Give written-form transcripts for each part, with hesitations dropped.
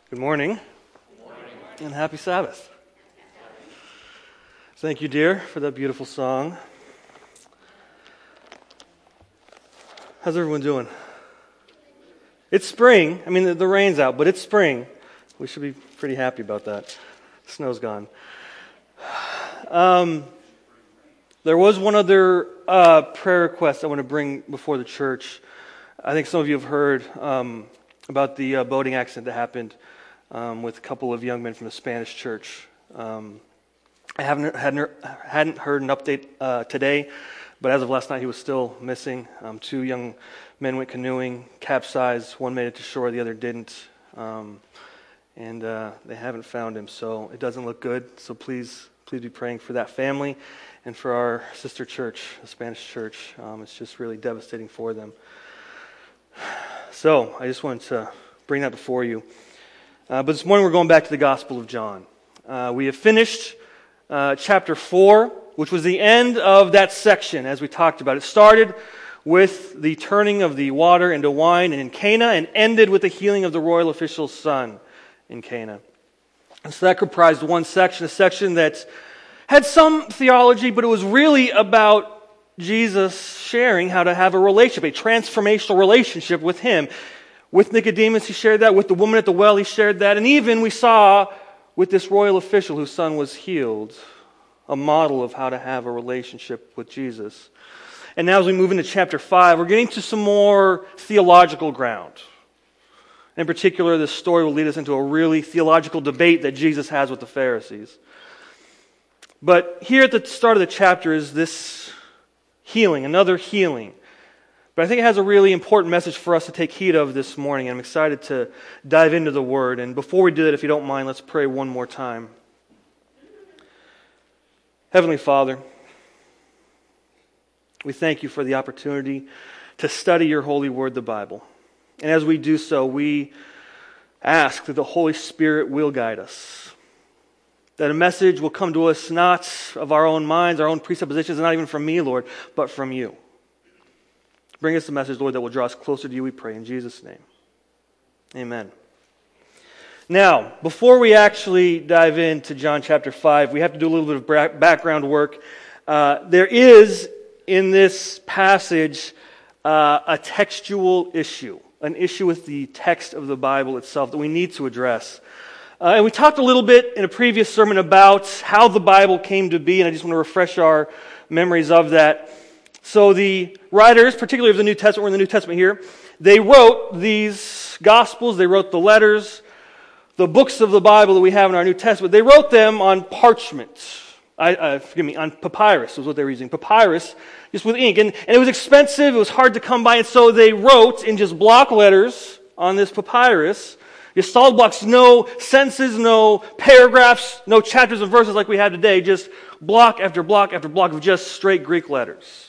Good morning, and happy Sabbath. Thank you, dear, for that beautiful song. How's everyone doing? It's spring. I mean, the rain's out, but it's spring. We should be pretty happy about that. The snow's gone. There was one other prayer request I want to bring before the church. I think some of you have heard about the boating accident that happened with a couple of young men from the Spanish church. I hadn't heard an update today, but as of last night, he was still missing. Two young men went canoeing, capsized. One made it to shore, the other didn't. And they haven't found him, so it doesn't look good. So please be praying for that family and for our sister church, the Spanish church. It's just really devastating for them. So I just wanted to bring that before you. But this morning we're going back to the Gospel of John. We have finished chapter 4, which was the end of that section as we talked about. It started with the turning of the water into wine in Cana and ended with the healing of the royal official's son in Cana. And so that comprised one section, a section that had some theology, but it was really about Jesus sharing how to have a relationship, a transformational relationship with Him. With Nicodemus, He shared that. With the woman at the well, He shared that. And even we saw with this royal official whose son was healed, a model of how to have a relationship with Jesus. And now as we move into chapter 5, we're getting to some more theological ground. In particular, this story will lead us into a really theological debate that Jesus has with the Pharisees. But here at the start of the chapter is this healing, another healing. But I think it has a really important message for us to take heed of this morning, and I'm excited to dive into the Word. And before we do that, if you don't mind, let's pray one more time. Heavenly Father, we thank You for the opportunity to study Your holy Word, the Bible. And as we do so, we ask that the Holy Spirit will guide us. That a message will come to us not of our own minds, our own presuppositions, and not even from me, Lord, but from You. Bring us a message, Lord, that will draw us closer to You, we pray, in Jesus' name. Amen. Now, before we actually dive into John chapter 5, we have to do a little bit of background work. There is, in this passage, a textual issue, an issue with the text of the Bible itself that we need to address. And we talked a little bit in a previous sermon about how the Bible came to be, and I just want to refresh our memories of that. So the writers, particularly of the New Testament, we're in the New Testament here, they wrote these Gospels, they wrote the letters, the books of the Bible that we have in our New Testament, they wrote them on parchment. On papyrus was what they were using. Papyrus, just with ink. And it was expensive, it was hard to come by, and so they wrote in just block letters on this papyrus, just solid blocks, no sentences, no paragraphs, no chapters and verses like we have today, just block after block after block of just straight Greek letters.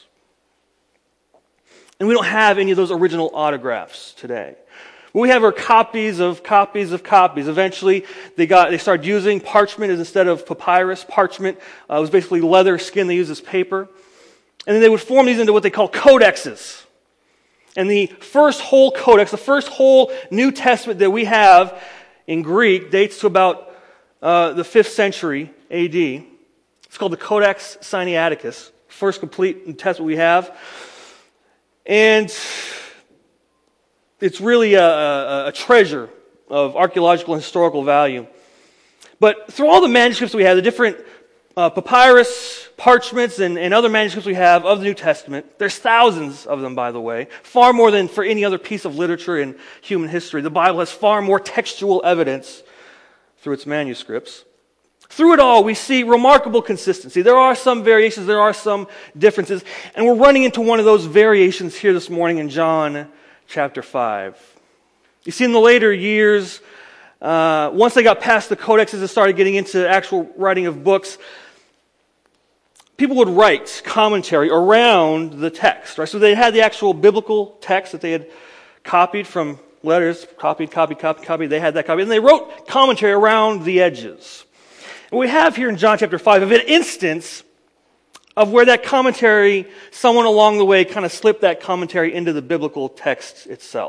And we don't have any of those original autographs today. What we have are copies of copies of copies. Eventually, they started using parchment instead of papyrus. Parchment was basically leather skin they used as paper. And then they would form these into what they call codexes. And the first whole codex, the first whole New Testament that we have in Greek dates to about the 5th century A.D. It's called the Codex Sinaiticus, first complete New Testament we have. And it's really a treasure of archaeological and historical value. But through all the manuscripts we have, the different papyrus, parchments, and other manuscripts we have of the New Testament, there's thousands of them, by the way, far more than for any other piece of literature in human history. The Bible has far more textual evidence through its manuscripts. Through it all, we see remarkable consistency. There are some variations, there are some differences, and we're running into one of those variations here this morning in John chapter 5. You see, in the later years, once they got past the codexes and started getting into actual writing of books, people would write commentary around the text, right? So they had the actual biblical text that they had copied from letters, copied. They had that copy, and they wrote commentary around the edges. And we have here in John chapter 5 of an instance of where that commentary, someone along the way kind of slipped that commentary into the biblical text itself.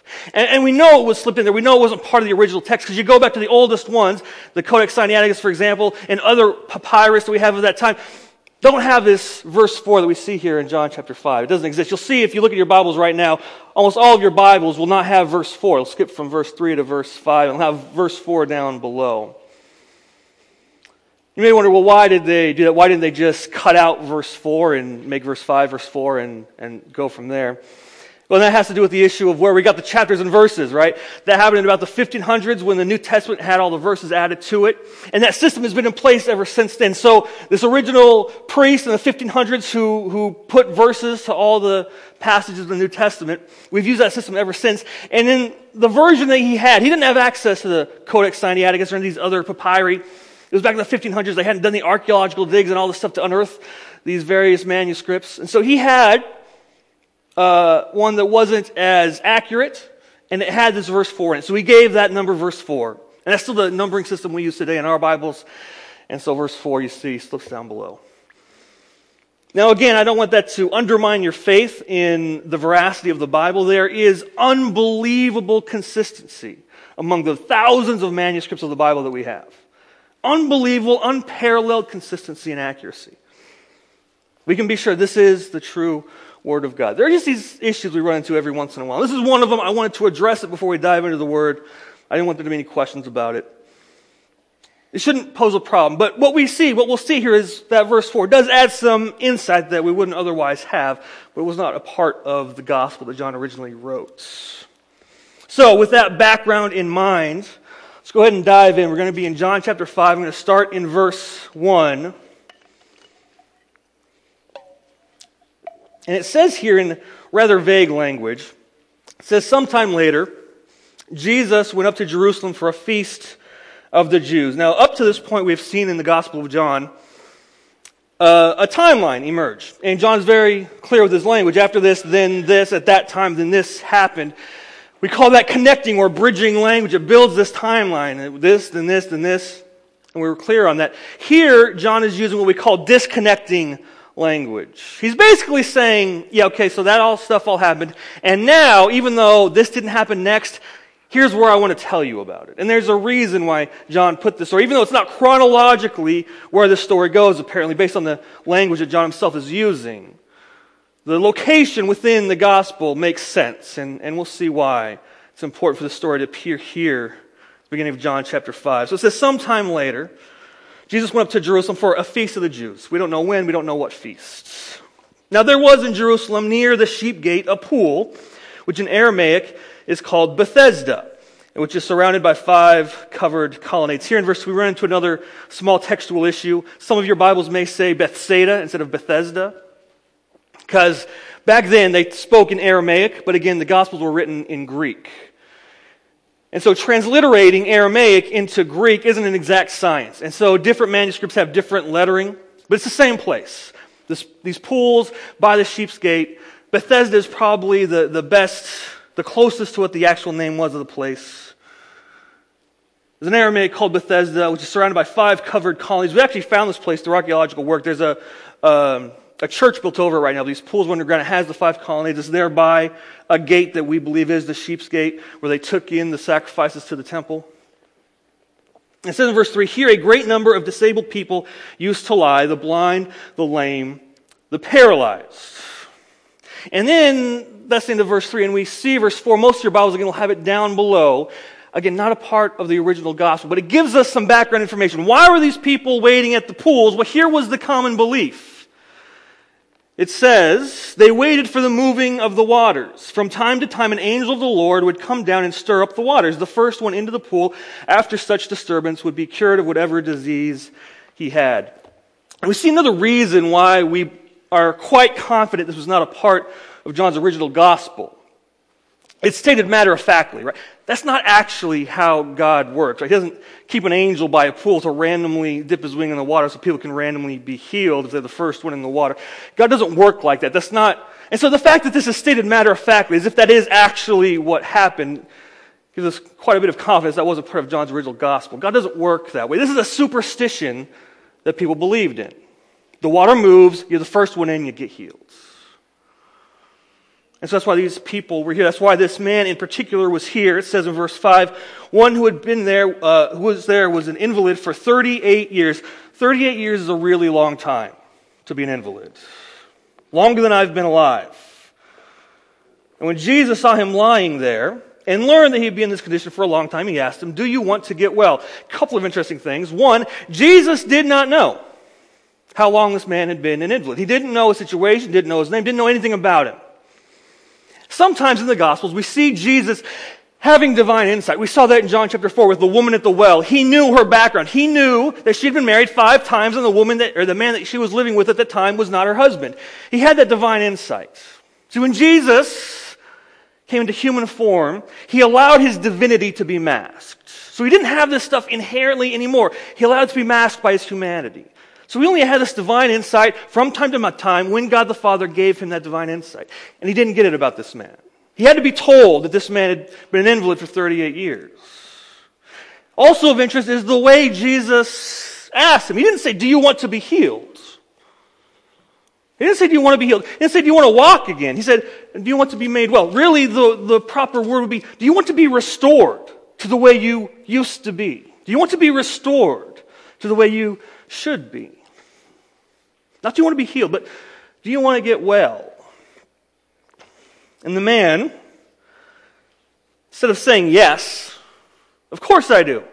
And we know it was slipped in there. We know it wasn't part of the original text because you go back to the oldest ones, the Codex Sinaiticus, for example, and other papyrus that we have of that time, don't have this verse 4 that we see here in John chapter 5. It doesn't exist. You'll see if you look at your Bibles right now, almost all of your Bibles will not have verse 4. It'll skip from verse 3 to verse 5. It'll have verse 4 down below. You may wonder, well, why did they do that? Why didn't they just cut out verse 4 and make verse 5 verse 4 and go from there? Well, that has to do with the issue of where we got the chapters and verses, right? That happened in about the 1500s when the New Testament had all the verses added to it. And that system has been in place ever since then. So this original priest in the 1500s who put verses to all the passages of the New Testament, we've used that system ever since. And in the version that he didn't have access to the Codex Sinaiticus or any of these other papyri. It was back in the 1500s. They hadn't done the archaeological digs and all this stuff to unearth these various manuscripts. And so he had one that wasn't as accurate, and it had this verse 4 in it. So we gave that number verse 4. And that's still the numbering system we use today in our Bibles. And so verse 4, you see, slips down below. Now again, I don't want that to undermine your faith in the veracity of the Bible. There is unbelievable consistency among the thousands of manuscripts of the Bible that we have. Unbelievable, unparalleled consistency and accuracy. We can be sure this is the true Word of God. There are just these issues we run into every once in a while. This is one of them. I wanted to address it before we dive into the Word. I didn't want there to be any questions about it. It shouldn't pose a problem. But what we'll see here is that verse 4 does add some insight that we wouldn't otherwise have, but it was not a part of the gospel that John originally wrote. So with that background in mind, let's go ahead and dive in. We're going to be in John chapter 5. I'm going to start in verse 1. And it says here in rather vague language, it says, sometime later, Jesus went up to Jerusalem for a feast of the Jews. Now, up to this point, we've seen in the Gospel of John a timeline emerge. And John's very clear with his language. After this, then this, at that time, then this happened. We call that connecting or bridging language. It builds this timeline. This, then this, then this. And we were clear on that. Here, John is using what we call disconnecting language. He's basically saying, yeah, okay, so that stuff all happened. And now, even though this didn't happen next, here's where I want to tell you about it. And there's a reason why John put this story, even though it's not chronologically where the story goes, apparently, based on the language that John himself is using. The location within the gospel makes sense, and we'll see why it's important for the story to appear here, at the beginning of John chapter 5. So it says, sometime later, Jesus went up to Jerusalem for a feast of the Jews. We don't know when, we don't know what feasts. Now there was in Jerusalem near the sheep gate a pool, which in Aramaic is called Bethesda, which is surrounded by 5 covered colonnades. Here in verse 2 we run into another small textual issue. Some of your Bibles may say Bethsaida instead of Bethesda, because back then they spoke in Aramaic, but again the Gospels were written in Greek. And so transliterating Aramaic into Greek isn't an exact science. And so different manuscripts have different lettering, but it's the same place. These pools by the sheep's gate. Bethesda is probably the best, the closest to what the actual name was of the place. There's an Aramaic called Bethesda, which is surrounded by 5 covered colonies. We actually found this place through archaeological work. There's a church built over it right now. These pools were underground. It has the 5 colonnades. It's there by a gate that we believe is the sheep's gate, where they took in the sacrifices to the temple. It says in verse 3, here a great number of disabled people used to lie, the blind, the lame, the paralyzed. And then that's the end of verse 3, and we see verse 4. Most of your Bibles, again, will have it down below. Again, not a part of the original gospel, but it gives us some background information. Why were these people waiting at the pools? Well, here was the common belief. It says, they waited for the moving of the waters. From time to time, an angel of the Lord would come down and stir up the waters. The first one into the pool after such disturbance would be cured of whatever disease he had. And we see another reason why we are quite confident this was not a part of John's original gospel. It's stated matter-of-factly, right? That's not actually how God works. Right? He doesn't keep an angel by a pool to randomly dip his wing in the water so people can randomly be healed if they're the first one in the water. God doesn't work like that. That's not. And so the fact that this is stated matter-of-factly, as if that is actually what happened, gives us quite a bit of confidence that wasn't part of John's original gospel. God doesn't work that way. This is a superstition that people believed in. The water moves, you're the first one in, you get healed. And so that's why these people were here. That's why this man in particular was here. It says in verse 5, one who had been there, was an invalid for 38 years. 38 years is a really long time to be an invalid. Longer than I've been alive. And when Jesus saw him lying there and learned that he'd be in this condition for a long time, he asked him, do you want to get well? A couple of interesting things. One, Jesus did not know how long this man had been an invalid. He didn't know his situation, didn't know his name, didn't know anything about him. Sometimes in the Gospels, we see Jesus having divine insight. We saw that in John chapter 4 with the woman at the well. He knew her background. He knew that she'd been married 5 times and the man that she was living with at the time was not her husband. He had that divine insight. So when Jesus came into human form, he allowed his divinity to be masked. So he didn't have this stuff inherently anymore. He allowed it to be masked by his humanity. So he only had this divine insight from time to time when God the Father gave him that divine insight. And he didn't get it about this man. He had to be told that this man had been an invalid for 38 years. Also of interest is the way Jesus asked him. He didn't say, do you want to be healed? He didn't say, do you want to be healed? He didn't say, do you want to walk again? He said, do you want to be made well? Really, the proper word would be, do you want to be restored to the way you used to be? Do you want to be restored to the way you should be? Not do you want to be healed, but do you want to get well? And the man, instead of saying yes, of course I do,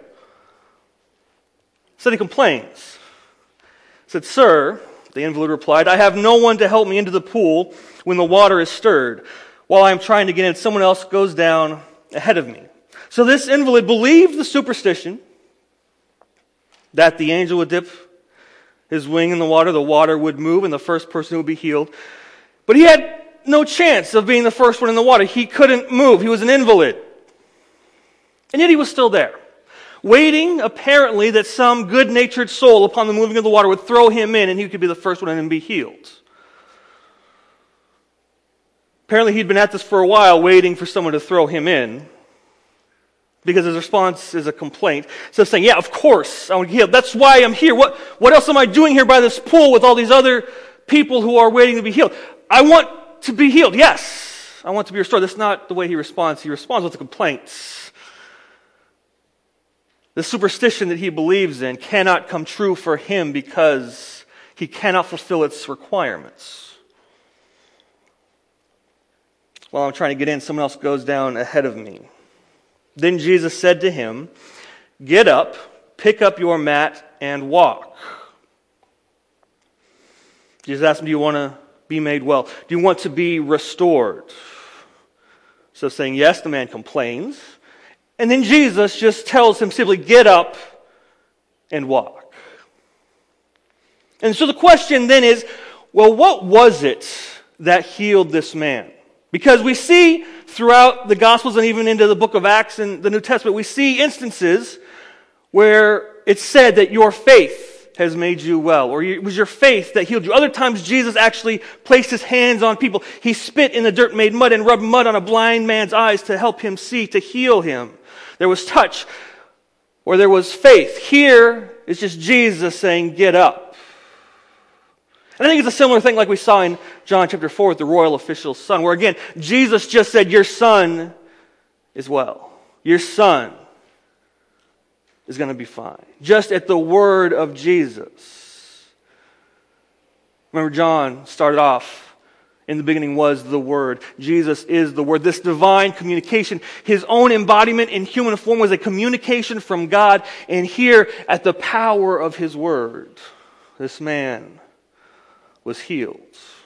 said he complains. Said, sir, the invalid replied, I have no one to help me into the pool when the water is stirred. While I am trying to get in, someone else goes down ahead of me. So this invalid believed the superstition that the angel would dip his wing in the water would move, and the first person would be healed. But he had no chance of being the first one in the water. He couldn't move. He was an invalid. And yet he was still there, waiting, apparently, that some good-natured soul upon the moving of the water would throw him in and he could be the first one in and be healed. Apparently he'd been at this for a while, waiting for someone to throw him in, because his response is a complaint. So saying, yeah, of course, I want to get healed. That's why I'm here. What else am I doing here by this pool with all these other people who are waiting to be healed? I want to be healed. Yes, I want to be restored. That's not the way he responds. He responds with complaints. The superstition that he believes in cannot come true for him because he cannot fulfill its requirements. While I'm trying to get in, someone else goes down ahead of me. Then Jesus said to him, get up, pick up your mat, and walk. Jesus asked him, do you want to be made well? Do you want to be restored? So saying yes, the man complains. And then Jesus just tells him simply, get up and walk. And so the question then is, well, what was it that healed this man? Because we see throughout the Gospels and even into the book of Acts and the New Testament, we see instances where it's said that your faith has made you well, or it was your faith that healed you. Other times Jesus actually placed his hands on people. He spit in the dirt, made mud, and rubbed mud on a blind man's eyes to help him see, to heal him. There was touch, or there was faith. Here, it's just Jesus saying, get up. And I think it's a similar thing like we saw in John chapter 4 with the royal official's son, where again, Jesus just said, your son is well. Your son is going to be fine. Just at the word of Jesus. Remember, John started off, in the beginning was the Word. Jesus is the Word. This divine communication, his own embodiment in human form was a communication from God. And here, at the power of his Word, this man was healed.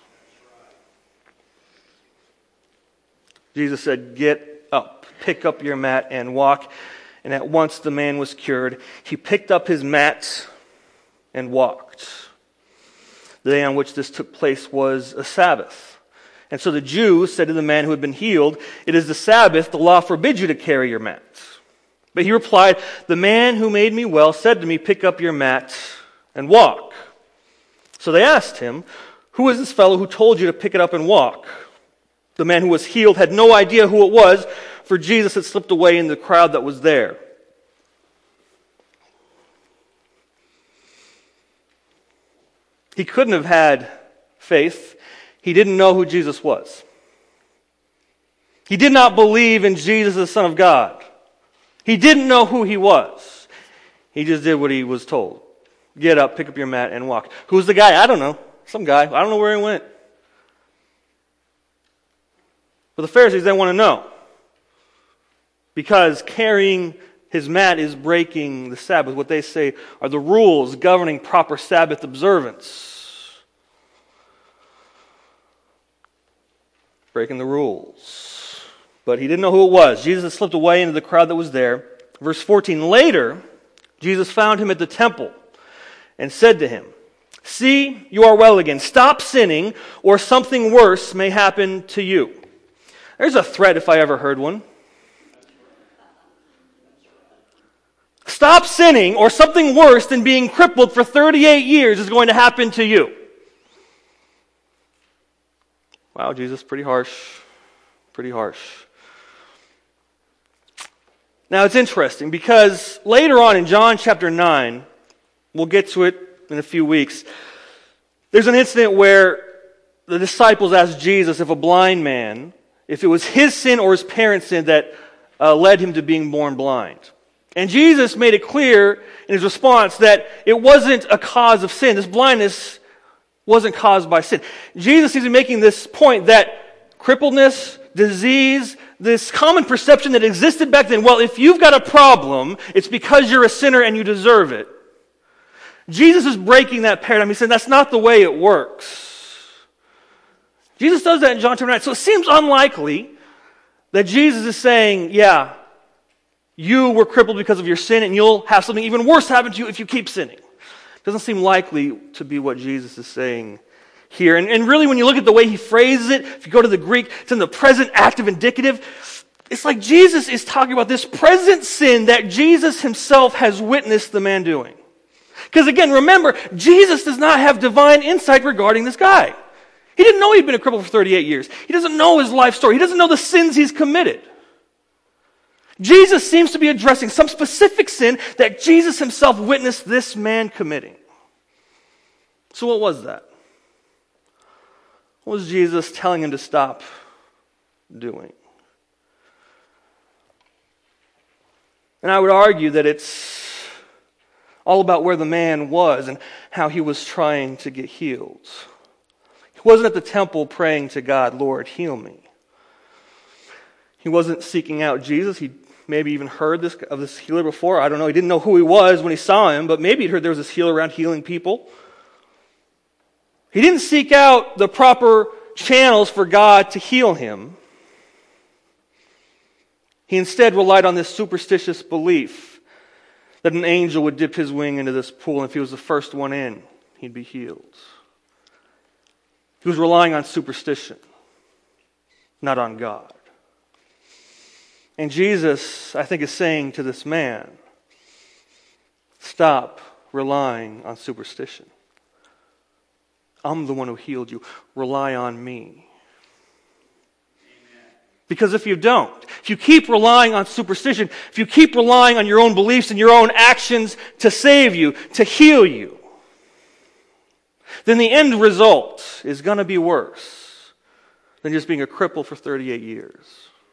Jesus said, get up, pick up your mat and walk. And at once the man was cured. He picked up his mat and walked. The day on which this took place was a Sabbath. And so the Jews said to the man who had been healed, it is the Sabbath, the law forbids you to carry your mat. But he replied, the man who made me well said to me, pick up your mat and walk. So they asked him, who is this fellow who told you to pick it up and walk? The man who was healed had no idea who it was, for Jesus had slipped away in the crowd that was there. He couldn't have had faith. He didn't know who Jesus was. He did not believe in Jesus, the Son of God. He didn't know who he was. He just did what he was told. Get up, pick up your mat, and walk. Who's the guy? I don't know. Some guy. I don't know where he went. But the Pharisees, they want to know. Because carrying his mat is breaking the Sabbath. What they say are the rules governing proper Sabbath observance. Breaking the rules. But he didn't know who it was. Jesus slipped away into the crowd that was there. Verse 14, later, Jesus found him at the temple and said to him, "See, you are well again. Stop sinning, or something worse may happen to you." There's a threat if I ever heard one. Stop sinning, or something worse than being crippled for 38 years is going to happen to you. Wow, Jesus, pretty harsh. Pretty harsh. Now, it's interesting because later on in John chapter 9, we'll get to it in a few weeks, there's an incident where the disciples asked Jesus if a blind man, if it was his sin or his parents' sin that led him to being born blind. And Jesus made it clear in his response that it wasn't a cause of sin. This blindness wasn't caused by sin. Jesus seems to be making this point that crippledness, disease, this common perception that existed back then, well, if you've got a problem, it's because you're a sinner and you deserve it. Jesus is breaking that paradigm. He said that's not the way it works. Jesus does that in John chapter 9. So it seems unlikely that Jesus is saying, yeah, you were crippled because of your sin and you'll have something even worse happen to you if you keep sinning. It doesn't seem likely to be what Jesus is saying here. And really when you look at the way he phrases it, if you go to the Greek, it's in the present active indicative. It's like Jesus is talking about this present sin that Jesus himself has witnessed the man doing. Because again, remember, Jesus does not have divine insight regarding this guy. He didn't know he'd been a cripple for 38 years. He doesn't know his life story. He doesn't know the sins he's committed. Jesus seems to be addressing some specific sin that Jesus himself witnessed this man committing. So what was that? What was Jesus telling him to stop doing? And I would argue that it's all about where the man was and how he was trying to get healed. He wasn't at the temple praying to God, "Lord, heal me." He wasn't seeking out Jesus. He maybe even heard of this healer before. I don't know. He didn't know who he was when he saw him, but maybe he'd heard there was this healer around healing people. He didn't seek out the proper channels for God to heal him. He instead relied on this superstitious belief that an angel would dip his wing into this pool, and if he was the first one in, he'd be healed. He was relying on superstition, not on God. And Jesus, I think, is saying to this man, stop relying on superstition. I'm the one who healed you. Rely on me. Because if you don't, if you keep relying on superstition, if you keep relying on your own beliefs and your own actions to save you, to heal you, then the end result is going to be worse than just being a cripple for 38 years.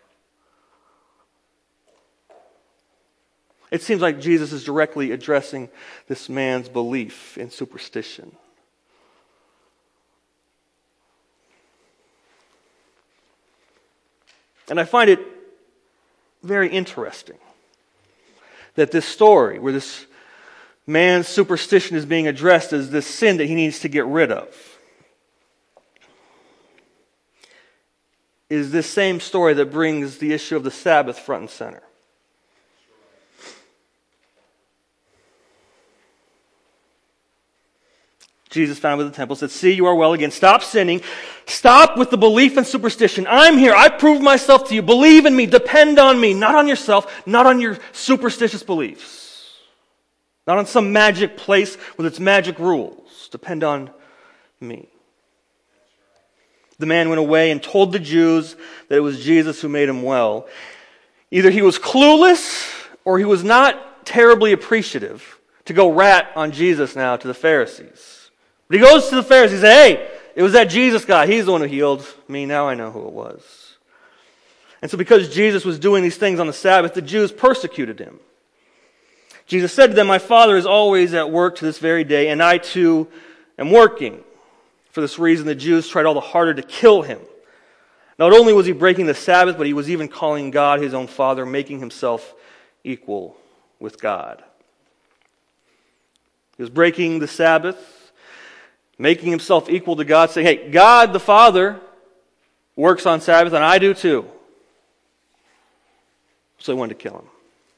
It seems like Jesus is directly addressing this man's belief in superstition. And I find it very interesting that this story, where this man's superstition is being addressed as this sin that he needs to get rid of, is this same story that brings the issue of the Sabbath front and center. Jesus found him at the temple, said, "See, you are well again. Stop sinning. Stop with the belief in superstition. I'm here. I proved myself to you. Believe in me. Depend on me. Not on yourself. Not on your superstitious beliefs. Not on some magic place with its magic rules. Depend on me." The man went away and told the Jews that it was Jesus who made him well. Either he was clueless or he was not terribly appreciative to go rat on Jesus now to the Pharisees. But he goes to the Pharisees and says, "Hey, it was that Jesus guy. He's the one who healed me. Now I know who it was." And so because Jesus was doing these things on the Sabbath, the Jews persecuted him. Jesus said to them, "My Father is always at work to this very day, and I too am working." For this reason, the Jews tried all the harder to kill him. Not only was he breaking the Sabbath, but he was even calling God his own Father, making himself equal with God. He was breaking the Sabbath, making himself equal to God, saying, "Hey, God the Father works on Sabbath, and I do too." So they wanted to kill him.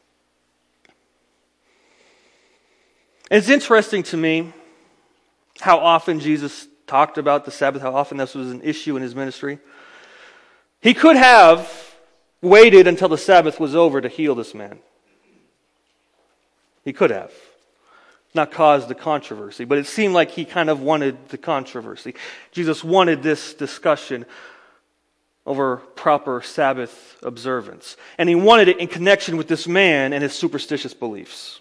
And it's interesting to me how often Jesus talked about the Sabbath, how often this was an issue in his ministry. He could have waited until the Sabbath was over to heal this man. He could have. Not caused the controversy, but it seemed like he kind of wanted the controversy. Jesus wanted this discussion over proper Sabbath observance. And he wanted it in connection with this man and his superstitious beliefs.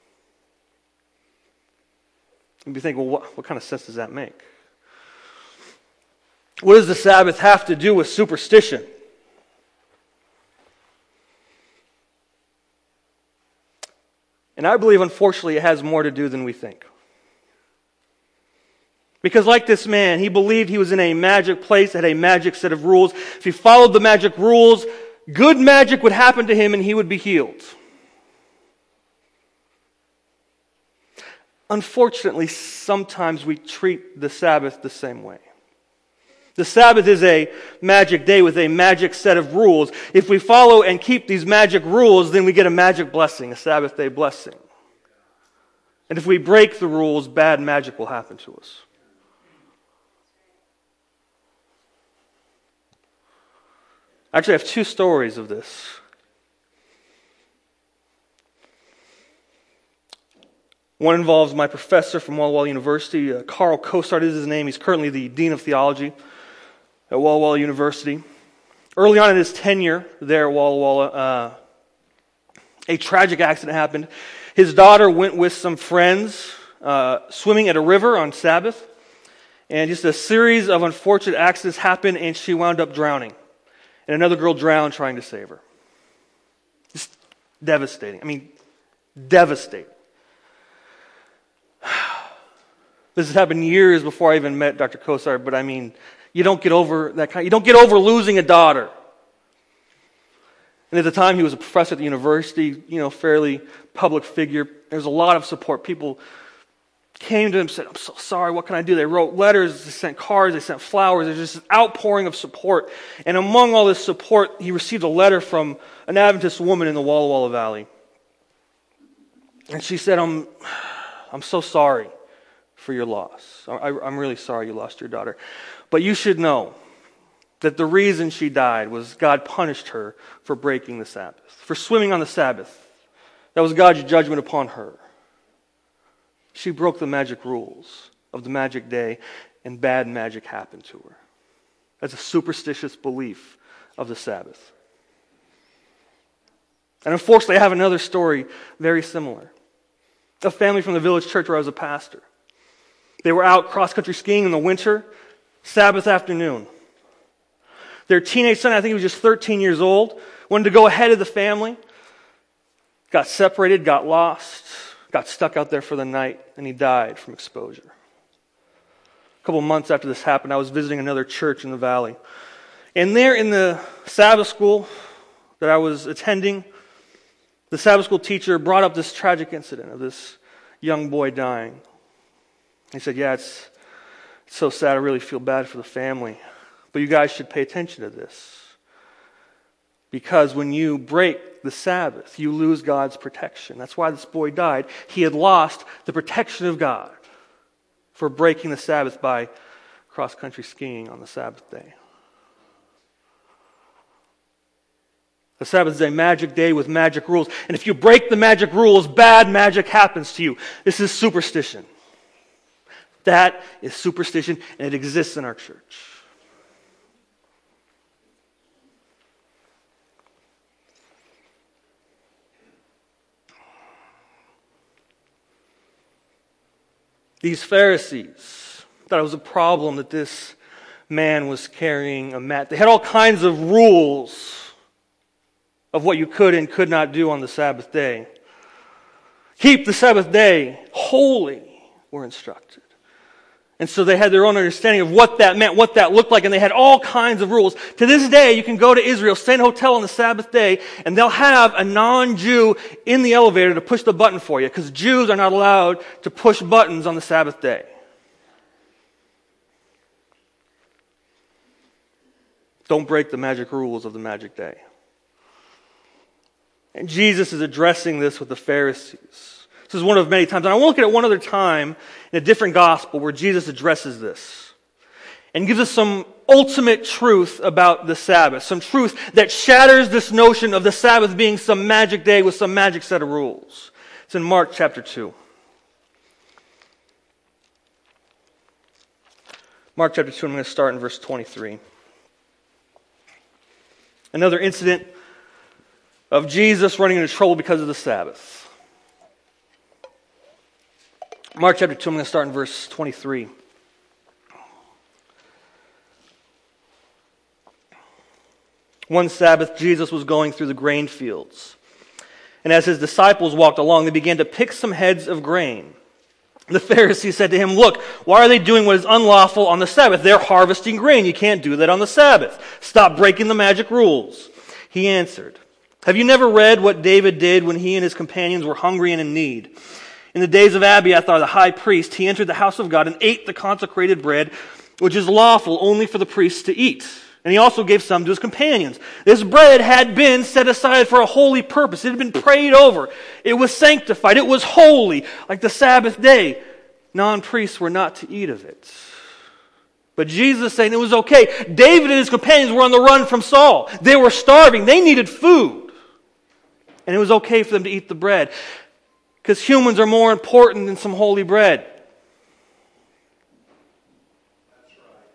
And you think, well, what kind of sense does that make? What does the Sabbath have to do with superstition? And I believe, unfortunately, it has more to do than we think. Because like this man, he believed he was in a magic place, had a magic set of rules. If he followed the magic rules, good magic would happen to him and he would be healed. Unfortunately, sometimes we treat the Sabbath the same way. The Sabbath is a magic day with a magic set of rules. If we follow and keep these magic rules, then we get a magic blessing, a Sabbath day blessing. And if we break the rules, bad magic will happen to us. Actually, I have two stories of this. One involves my professor from Walla Walla University, Carl Kosart is his name. He's currently the Dean of Theology at Walla Walla University. Early on in his tenure there at Walla Walla, a tragic accident happened. His daughter went with some friends swimming at a river on Sabbath, and just a series of unfortunate accidents happened, and she wound up drowning. And another girl drowned trying to save her. Just devastating. I mean, devastating. This has happened years before I even met Dr. Kosar, but I mean, you don't get over that kind. You don't get over losing a daughter. And at the time, he was a professor at the university, fairly public figure. There's a lot of support. People came to him and said, "I'm so sorry, what can I do?" They wrote letters, they sent cards, they sent flowers. There's just an outpouring of support. And among all this support, he received a letter from an Adventist woman in the Walla Walla Valley. And she said, I'm so sorry for your loss. I'm really sorry you lost your daughter. But you should know that the reason she died was God punished her for breaking the Sabbath, for swimming on the Sabbath. That was God's judgment upon her. She broke the magic rules of the magic day, and bad magic happened to her. That's a superstitious belief of the Sabbath. And unfortunately, I have another story very similar. A family from the village church where I was a pastor. They were out cross-country skiing in the winter, Sabbath afternoon. Their teenage son, I think he was just 13 years old, wanted to go ahead of the family, got separated, got lost, got stuck out there for the night, and he died from exposure. A couple of months after this happened, I was visiting another church in the valley. And there in the Sabbath school that I was attending, the Sabbath school teacher brought up this tragic incident of this young boy dying. He said, "Yeah, it's so sad. I really feel bad for the family. But you guys should pay attention to this. Because when you break the Sabbath, you lose God's protection." That's why this boy died. He had lost the protection of God for breaking the Sabbath by cross-country skiing on the Sabbath day. The Sabbath is a magic day with magic rules. And if you break the magic rules, bad magic happens to you. This is superstition. That is superstition, and it exists in our church. These Pharisees thought it was a problem that this man was carrying a mat. They had all kinds of rules of what you could and could not do on the Sabbath day. Keep the Sabbath day holy, we're instructed. And so they had their own understanding of what that meant, what that looked like, and they had all kinds of rules. To this day, you can go to Israel, stay in a hotel on the Sabbath day, and they'll have a non-Jew in the elevator to push the button for you, because Jews are not allowed to push buttons on the Sabbath day. Don't break the magic rules of the magic day. And Jesus is addressing this with the Pharisees. This is one of many times. And I want to look at it one other time in a different gospel where Jesus addresses this and gives us some ultimate truth about the Sabbath, some truth that shatters this notion of the Sabbath being some magic day with some magic set of rules. It's in Mark chapter 2. Mark chapter 2, I'm going to start in verse 23. Another incident of Jesus running into trouble because of the Sabbath. Mark chapter 2, I'm going to start in verse 23. One Sabbath, Jesus was going through the grain fields. And as his disciples walked along, they began to pick some heads of grain. The Pharisees said to him, "Look, why are they doing what is unlawful on the Sabbath? They're harvesting grain. You can't do that on the Sabbath. Stop breaking the magic rules." He answered, "Have you never read what David did when he and his companions were hungry and in need? In the days of Abiathar the high priest, he entered the house of God and ate the consecrated bread, which is lawful only for the priests to eat. And he also gave some to his companions. This bread had been set aside for a holy purpose. It had been prayed over. It was sanctified. It was holy, like the Sabbath day. Non-priests were not to eat of it." But Jesus is saying it was okay. David and his companions were on the run from Saul. They were starving. They needed food. And it was okay for them to eat the bread, because humans are more important than some holy bread. That's right.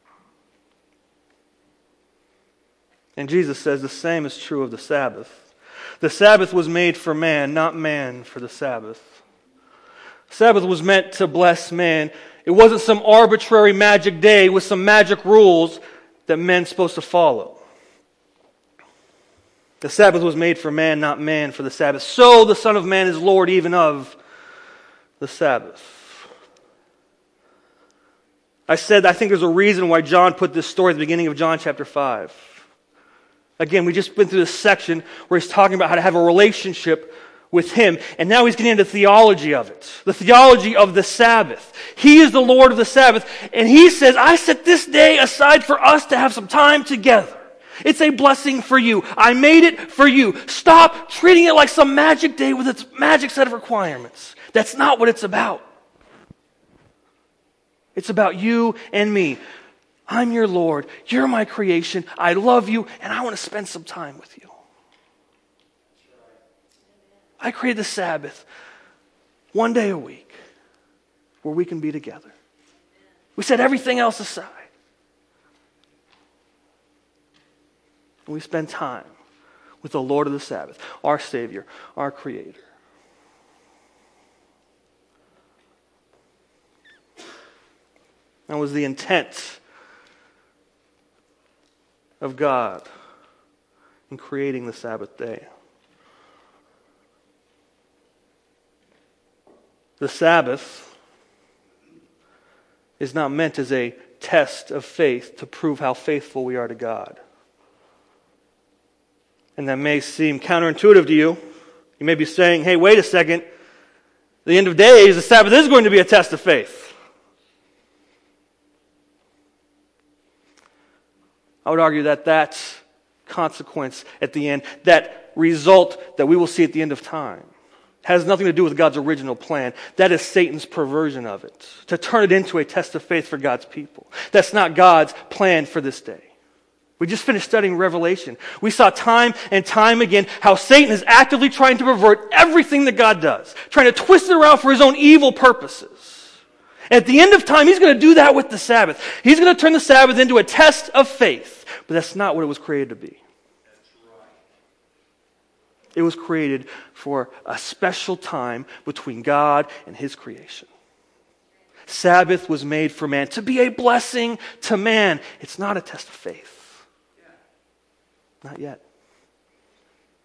And Jesus says the same is true of the Sabbath. The Sabbath was made for man, not man for the Sabbath. Sabbath was meant to bless man. It wasn't some arbitrary magic day with some magic rules that men's supposed to follow. The Sabbath was made for man, not man for the Sabbath. So the Son of Man is Lord even of the Sabbath. I think there's a reason why John put this story at the beginning of John chapter 5. Again, we just went through this section where he's talking about how to have a relationship with him. And now he's getting into theology of it. The theology of the Sabbath. He is the Lord of the Sabbath. And he says, I set this day aside for us to have some time together. It's a blessing for you. I made it for you. Stop treating it like some magic day with its magic set of requirements. That's not what it's about. It's about you and me. I'm your Lord. You're my creation. I love you, and I want to spend some time with you. I created the Sabbath one day a week where we can be together. We set everything else aside. And we spend time with the Lord of the Sabbath, our Savior, our Creator. That was the intent of God in creating the Sabbath day. The Sabbath is not meant as a test of faith to prove how faithful we are to God. And that may seem counterintuitive to you. You may be saying, hey, wait a second. At the end of days, the Sabbath is going to be a test of faith. I would argue that consequence at the end, that result that we will see at the end of time, has nothing to do with God's original plan. That is Satan's perversion of it, to turn it into a test of faith for God's people. That's not God's plan for this day. We just finished studying Revelation. We saw time and time again how Satan is actively trying to pervert everything that God does, trying to twist it around for his own evil purposes. At the end of time, he's going to do that with the Sabbath. He's going to turn the Sabbath into a test of faith. But that's not what it was created to be. That's right. It was created for a special time between God and his creation. Sabbath was made for man to be a blessing to man. It's not a test of faith. Not yet.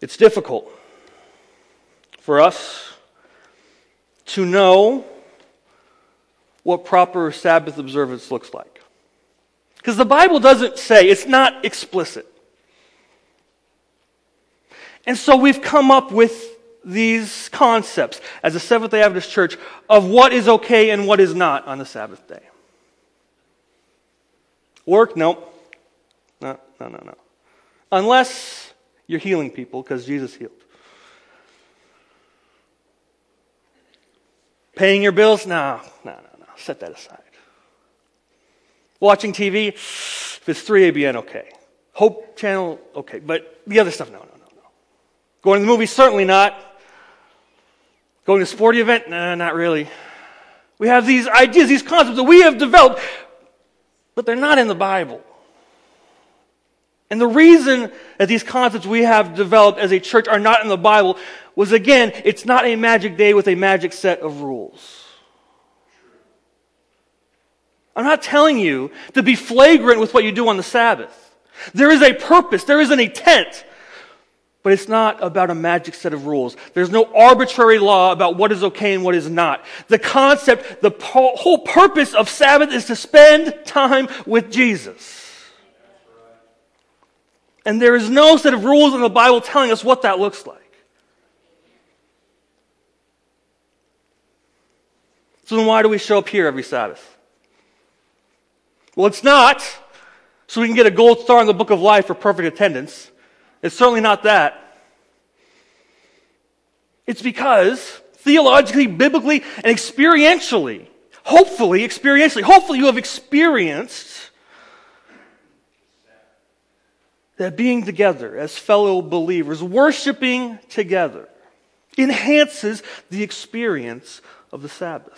It's difficult for us to know what proper Sabbath observance looks like. Because the Bible doesn't say, it's not explicit. And so we've come up with these concepts as a Seventh-day Adventist church of what is okay and what is not on the Sabbath day. Work? Nope. No. Unless you're healing people, because Jesus healed. Paying your bills? No. Set that aside. Watching TV? If it's 3ABN, okay. Hope Channel, okay. But the other stuff, no. Going to the movies? Certainly not. Going to a sporting event? No, not really. We have these ideas, these concepts that we have developed, but they're not in the Bible. And the reason that these concepts we have developed as a church are not in the Bible was, again, it's not a magic day with a magic set of rules. I'm not telling you to be flagrant with what you do on the Sabbath. There is a purpose, there is an intent, but it's not about a magic set of rules. There's no arbitrary law about what is okay and what is not. The concept, the whole purpose of Sabbath is to spend time with Jesus. And there is no set of rules in the Bible telling us what that looks like. So then why do we show up here every Sabbath? Well, it's not so we can get a gold star in the book of life for perfect attendance. It's certainly not that. It's because theologically, biblically, and experientially, hopefully you have experienced that being together as fellow believers, worshiping together, enhances the experience of the Sabbath.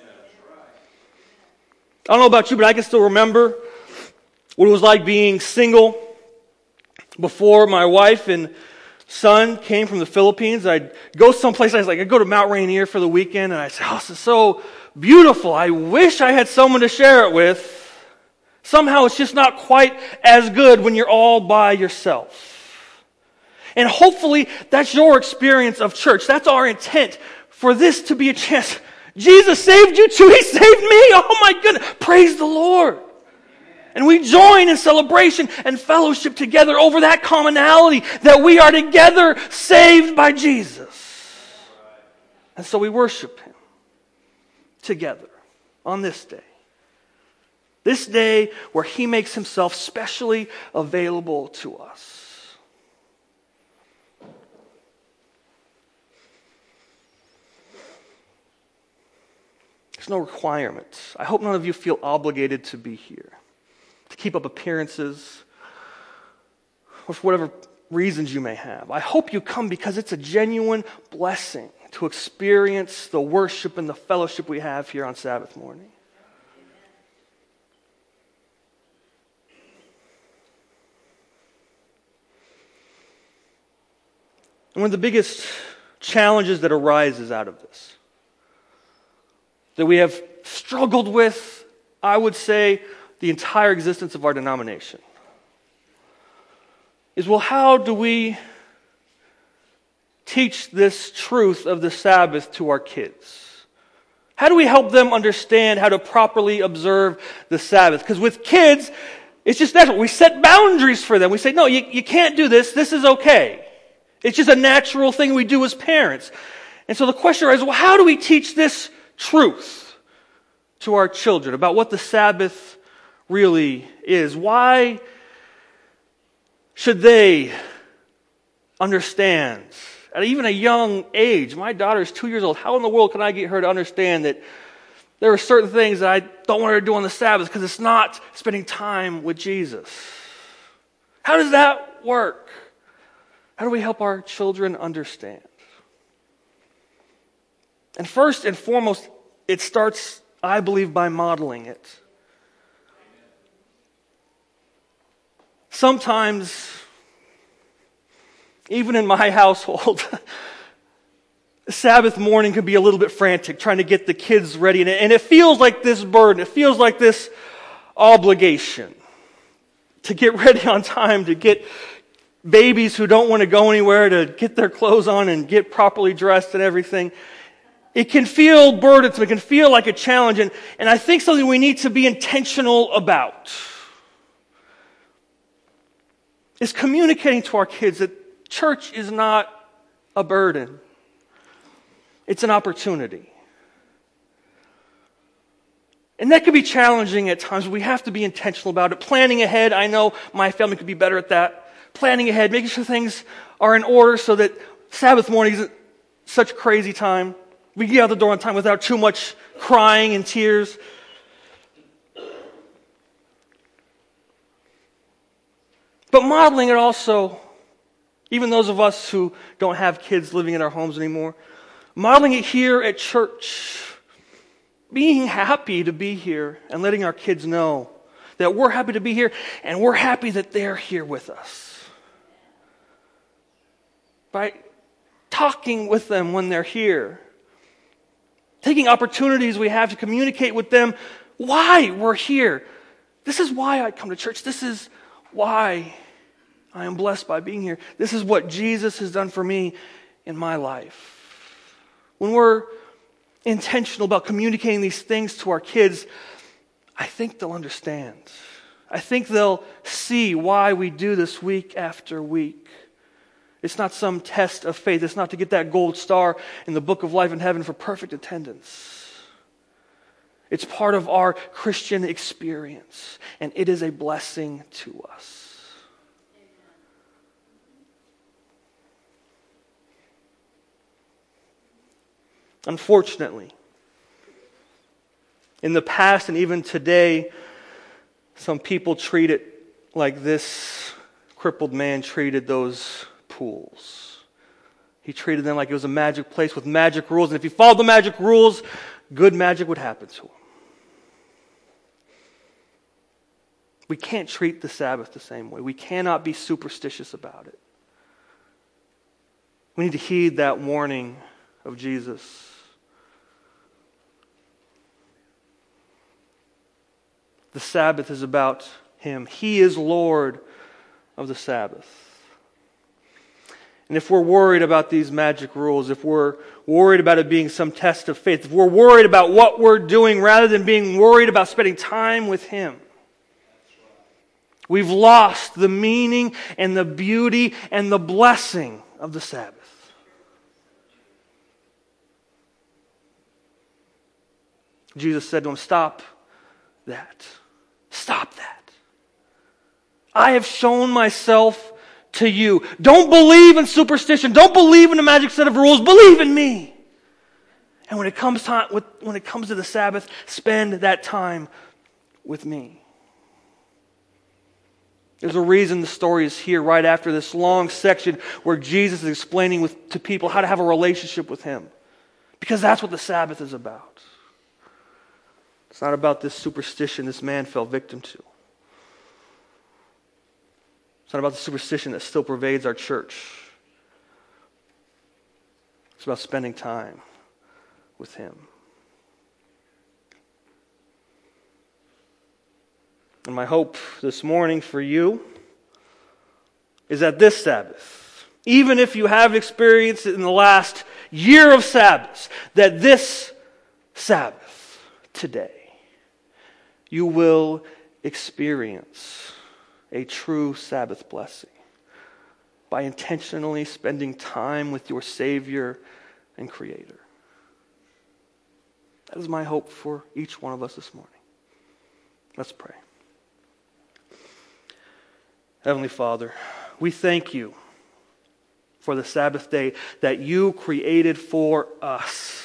I don't know about you, but I can still remember what it was like being single before my wife and son came from the Philippines. I'd go someplace, I'd go to Mount Rainier for the weekend, and I'd say, oh, this is so beautiful. I wish I had someone to share it with. Somehow it's just not quite as good when you're all by yourself. And hopefully that's your experience of church. That's our intent, for this to be a chance. Jesus saved you too. He saved me. Oh my goodness. Praise the Lord. And we join in celebration and fellowship together over that commonality that we are together saved by Jesus. And so we worship Him together on this day. This day where He makes Himself specially available to us. There's no requirements. I hope none of you feel obligated to be here, to keep up appearances, or for whatever reasons you may have. I hope you come because it's a genuine blessing to experience the worship and the fellowship we have here on Sabbath morning. And one of the biggest challenges that arises out of this, that we have struggled with, I would say, the entire existence of our denomination, is, well, how do we teach this truth of the Sabbath to our kids? How do we help them understand how to properly observe the Sabbath? Because with kids, it's just natural. We set boundaries for them. We say, no, you can't do this. This is okay. It's just a natural thing we do as parents. And so the question is, well, how do we teach this truth to our children about what the Sabbath really is? Why should they understand at even a young age? My daughter is 2 years old. How in the world can I get her to understand that there are certain things that I don't want her to do on the Sabbath because it's not spending time with Jesus? How does that work? How do we help our children understand? And first and foremost, it starts, I believe, by modeling it. Sometimes, even in my household, Sabbath morning can be a little bit frantic, trying to get the kids ready. And it feels like this burden. It feels like this obligation to get ready on time, to get babies who don't want to go anywhere to get their clothes on and get properly dressed and everything. It can feel burdensome. It can feel like a challenge. And I think something we need to be intentional about is communicating to our kids that church is not a burden. It's an opportunity. And that can be challenging at times. We have to be intentional about it. Planning ahead. I know my family could be better at that. Planning ahead, making sure things are in order so that Sabbath morning isn't such a crazy time. We get out the door on time without too much crying and tears. But modeling it also, even those of us who don't have kids living in our homes anymore, modeling it here at church, being happy to be here and letting our kids know that we're happy to be here and we're happy that they're here with us. By talking with them when they're here, taking opportunities we have to communicate with them why we're here. This is why I come to church. This is why I am blessed by being here. This is what Jesus has done for me in my life. When we're intentional about communicating these things to our kids, I think they'll understand. I think they'll see why we do this week after week. It's not some test of faith. It's not to get that gold star in the book of life in heaven for perfect attendance. It's part of our Christian experience, and it is a blessing to us. Unfortunately, in the past and even today, some people treat it like this crippled man treated those pools. He treated them like it was a magic place with magic rules, and if he followed the magic rules, good magic would happen to him. We can't treat the Sabbath the same way. We cannot be superstitious about it. We need to heed that warning of Jesus. The Sabbath is about Him. He is Lord of the Sabbath. And if we're worried about these magic rules, if we're worried about it being some test of faith, if we're worried about what we're doing rather than being worried about spending time with Him, we've lost the meaning and the beauty and the blessing of the Sabbath. Jesus said to him, "Stop that. Stop that. I have shown myself to you. Don't believe in superstition. Don't believe in a magic set of rules. Believe in me. And when it comes to the Sabbath, spend that time with me." There's a reason the story is here right after this long section where Jesus is explaining to people how to have a relationship with Him. Because that's what the Sabbath is about. It's not about this superstition this man fell victim to. It's not about the superstition that still pervades our church. It's about spending time with Him. And my hope this morning for you is that this Sabbath, even if you haven't experienced it in the last year of Sabbaths, that this Sabbath today, you will experience a true Sabbath blessing by intentionally spending time with your Savior and Creator. That is my hope for each one of us this morning. Let's pray. Heavenly Father, we thank You for the Sabbath day that You created for us.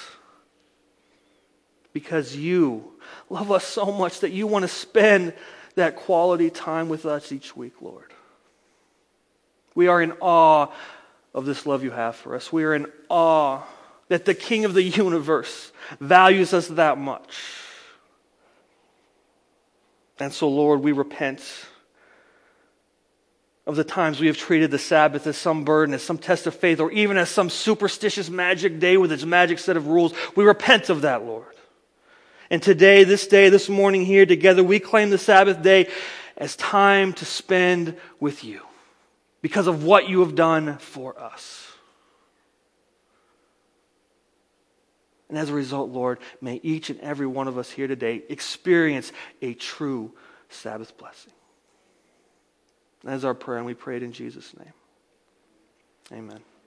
Because You love us so much that You want to spend that quality time with us each week, Lord. We are in awe of this love You have for us. We are in awe that the King of the universe values us that much. And so, Lord, we repent of the times we have treated the Sabbath as some burden, as some test of faith, or even as some superstitious magic day with its magic set of rules. We repent of that, Lord. And today, this morning here together, we claim the Sabbath day as time to spend with You. because of what you have done for us. And as a result, Lord, may each and every one of us here today experience a true Sabbath blessing. That is our prayer, and we pray it in Jesus' name. Amen.